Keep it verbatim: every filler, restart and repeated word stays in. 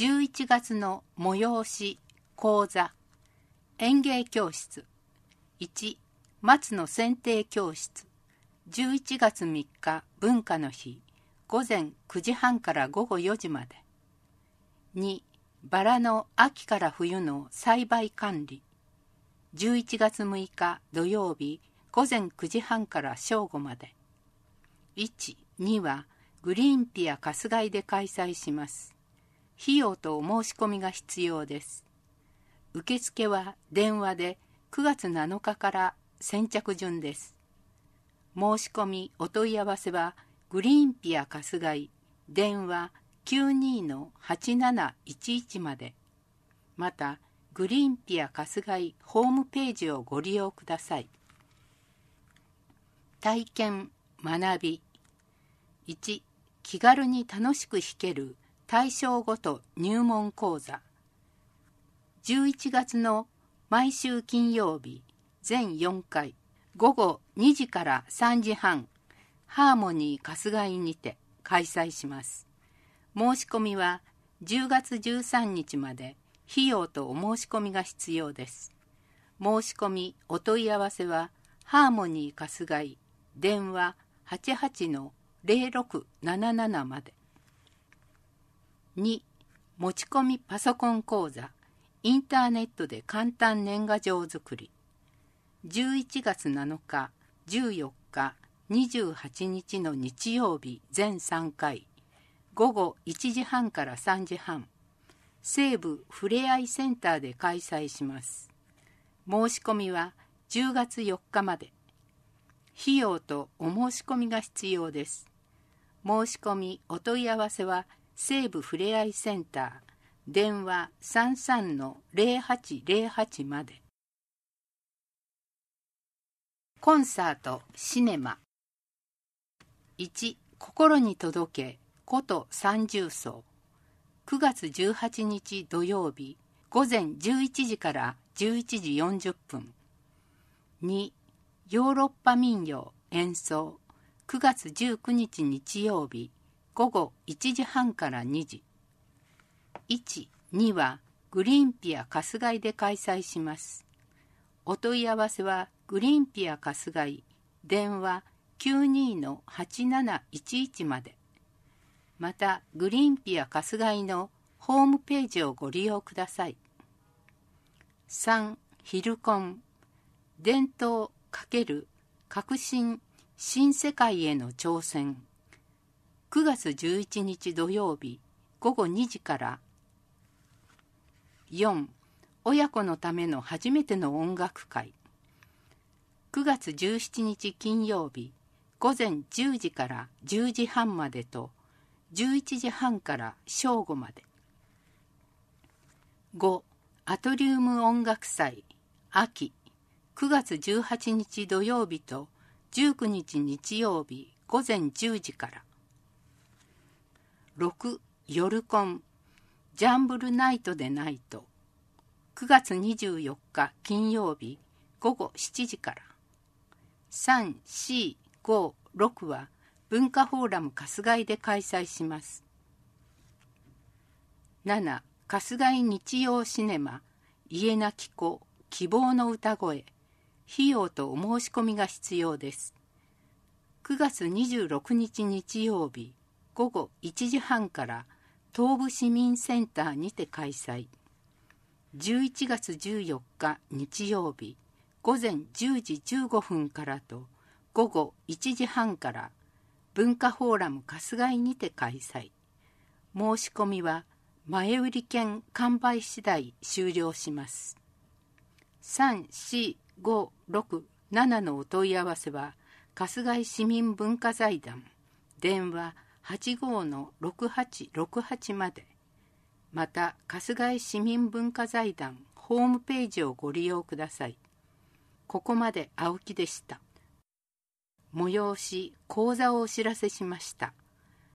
じゅういちがつの催し講座園芸教室。いち、松の剪定教室。じゅういちがつみっか文化の日、午前くじはんから午後よじまで。に、バラの秋から冬の栽培管理。じゅういちがつむいか土曜日、午前くじはんから正午まで。いち、にはグリーンピア春日井で開催します。費用とお申し込みが必要です。受付は電話でくがつなのかから先着順です。申し込みお問い合わせはグリーンピア春日井電話 きゅうにー はちなないちいち まで、またグリーンピア春日井ホームページをご利用ください。体験学び。いち、気軽に楽しく弾ける対象ごと入門講座。じゅういちがつの毎週金曜日全よんかい午後にじからさんじはん、ハーモニー春日井にて開催します。申し込みはじゅうがつじゅうさんにちまで。費用とお申し込みが必要です。申し込みお問い合わせはハーモニー春日井電話 はちはちのぜろろくなななな まで。に、持ち込みパソコン講座インターネットで簡単年賀状作り。じゅういちがつなのか、じゅうよっか、にじゅうはちにちの日曜日全さんかい午後いちじはんからさんじはん、西部ふれあいセンターで開催します。申し込みはじゅうがつよっかまで。費用とお申し込みが必要です。申し込みお問い合わせは西部ふれあいセンター電話 さんさんのぜろはちぜろはち まで。コンサートシネマ。いち、心に届けこと三重奏。くがつじゅうはちにち土曜日午前じゅういちじからじゅういちじよんじゅっぷん。に、ヨーロッパ民謡演奏。くがつじゅうくにち日曜日午後いちじはんからにじ。いち、にはグリーンピア春日井で開催します。お問い合わせはグリーンピア春日井電話 きゅうにー のはちなないちいち まで。またグリーンピア春日井のホームページをご利用ください。さん、ヒルコン伝統×革新新世界への挑戦。くがつじゅういちにち土曜日午後にじから。よん、親子のための初めての音楽会。くがつじゅうしちにち金曜日午前じゅうじからじゅうじはんまでとじゅういちじはんから正午まで。ご、アトリウム音楽祭秋。くがつじゅうはちにち土曜日とじゅうくにち日曜日午前じゅうじから。ろく、夜コンジャンブルナイトでナイト。くがつにじゅうよっか金曜日午後しちじから。さん、よん、ご、ろくは文化フォーラム春日井で開催します。なな、春日井日曜シネマ家なき子希望の歌声。費用とお申し込みが必要です。くがつにじゅうろくにち日曜日午後いちじはんから東部市民センターにて開催。じゅういちがつじゅうよっか日曜日午前じゅうじじゅうごふんからと午後いちじはんから文化フォーラム春日井にて開催。申し込みは前売り券完売次第終了します。さん、よん、ご、ろく、ななのお問い合わせは春日井市民文化財団電話 はちごー のろくはちろくはち まで。また春日井市民文化財団ホームページをご利用ください。ここまで青木でした。催し講座をお知らせしました。